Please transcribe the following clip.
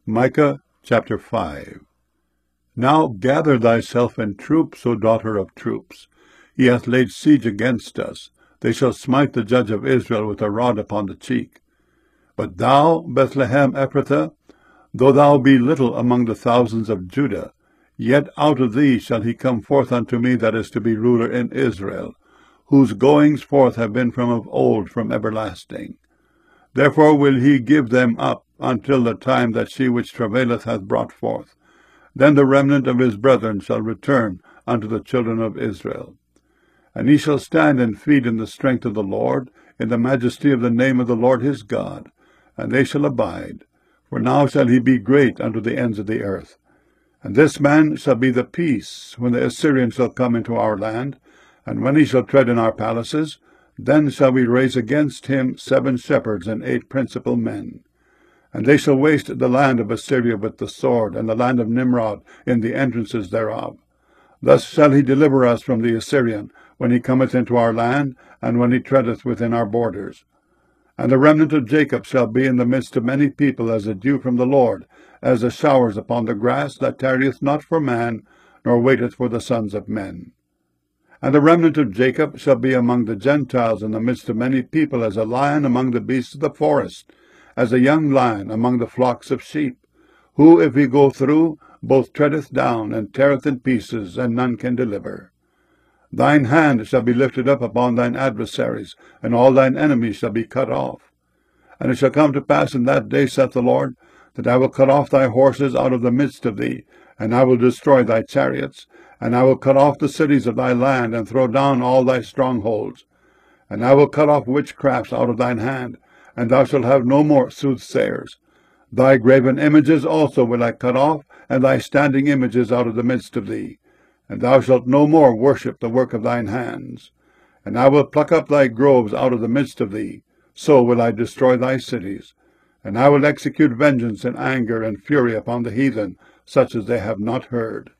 Micah chapter 5. Now gather thyself in troops, O daughter of troops. He hath laid siege against us. They shall smite the judge of Israel with a rod upon the cheek. But thou, Bethlehem Ephrathah, though thou be little among the thousands of Judah, yet out of thee shall he come forth unto me that is to be ruler in Israel, whose goings forth have been from of old, from everlasting. Therefore will he give them up until the time that she which travaileth hath brought forth. Then the remnant of his brethren shall return unto the children of Israel. And he shall stand and feed in the strength of the Lord, in the majesty of the name of the Lord his God, and they shall abide. For now shall he be great unto the ends of the earth. And this man shall be the peace, when the Assyrian shall come into our land, and when he shall tread in our palaces, then shall we raise against him 7 shepherds and 8 principal men. And they shall waste the land of Assyria with the sword, and the land of Nimrod in the entrances thereof. Thus shall he deliver us from the Assyrian, when he cometh into our land, and when he treadeth within our borders. And the remnant of Jacob shall be in the midst of many people as a dew from the Lord, as the showers upon the grass, that tarrieth not for man, nor waiteth for the sons of men. And the remnant of Jacob shall be among the Gentiles in the midst of many people, as a lion among the beasts of the forest, as a young lion among the flocks of sheep, who, if he go through, both treadeth down, and teareth in pieces, and none can deliver. Thine hand shall be lifted up upon thine adversaries, and all thine enemies shall be cut off. And it shall come to pass in that day, saith the Lord, that I will cut off thy horses out of the midst of thee, and I will destroy thy chariots, and I will cut off the cities of thy land, and throw down all thy strongholds. And I will cut off witchcrafts out of thine hand, and thou shalt have no more soothsayers. Thy graven images also will I cut off, and thy standing images out of the midst of thee. And thou shalt no more worship the work of thine hands. And I will pluck up thy groves out of the midst of thee. So will I destroy thy cities. And I will execute vengeance and anger and fury upon the heathen, such as they have not heard.